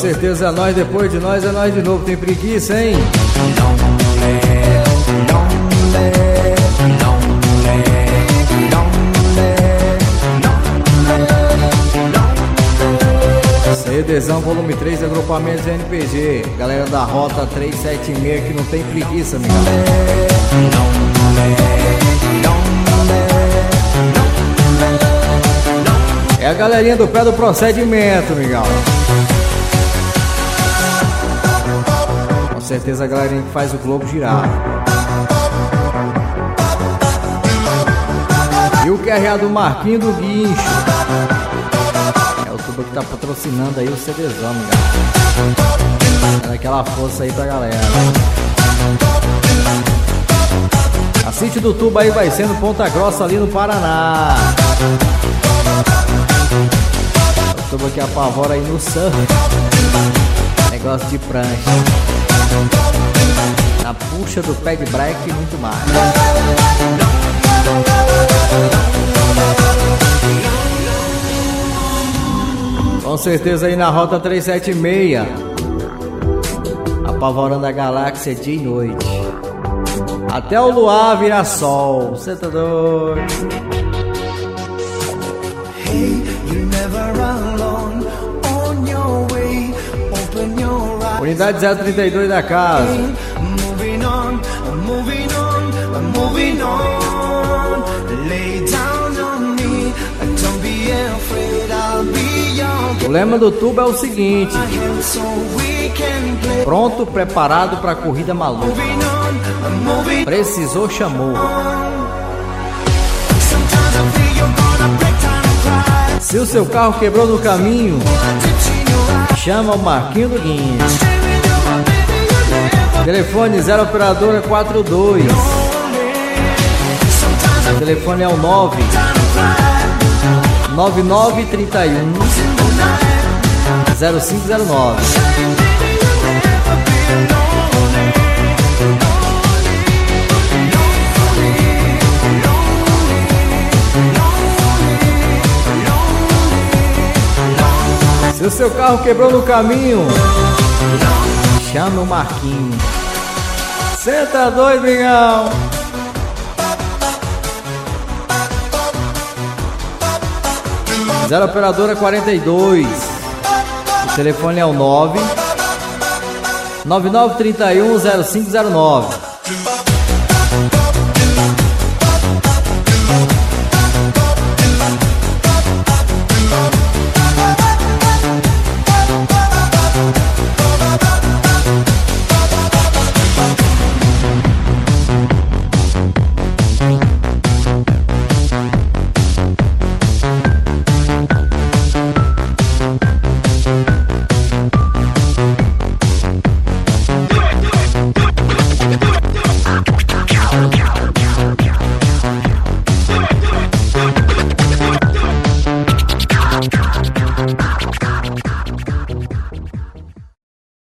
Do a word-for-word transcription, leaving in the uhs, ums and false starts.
certeza, nós depois de nós é nós de novo. Tem preguiça, hein? CDzão volume três, agrupamentos N P G. Galera da Rota trezentos e setenta e seis que não tem preguiça, amigão. É a galerinha do pé do procedimento, amigão. Com certeza a galerinha que faz o globo girar. E o Q R A do Marquinho do Guincho. É o tubo que tá patrocinando aí o CDzão, amigão. Dando aquela força aí pra galera. A City do Tubo aí vai sendo Ponta Grossa ali no Paraná. O tubo que apavora aí no surf. Negócio de prancha. Na puxa do pé de break e muito mais. Com certeza aí na Rota trezentos e setenta e seis. Apavorando a galáxia dia e noite. Até o luar virar sol. Você tá doido? Unidade zero trinta e dois da casa. O lema do tubo é o seguinte: pronto, preparado para a corrida maluca. Precisou, chamou. Se o seu carro quebrou no caminho, chama o Marquinho do Guincho. Telefone zero operadora quatro dois. O telefone é o nove nove nove três um zero cinco zero nove. Se o seu carro quebrou no caminho, chama o Marquinho. Cê tá doido, mingão? Zero operadora quarenta e dois. O telefone é o nove nove nove três um zero cinco zero nove.